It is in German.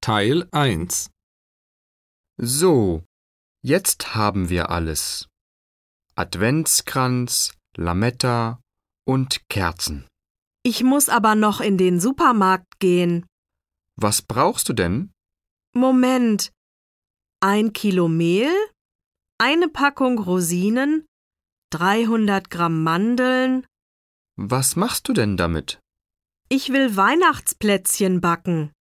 Teil 1. So, jetzt haben wir alles. Adventskranz, Lametta und Kerzen. Ich muss aber noch in den Supermarkt gehen. Was brauchst du denn? Moment. 1 Kilo Mehl, eine Packung Rosinen, 300 Gramm Mandeln. Was machst du denn damit? Ich will Weihnachtsplätzchen backen.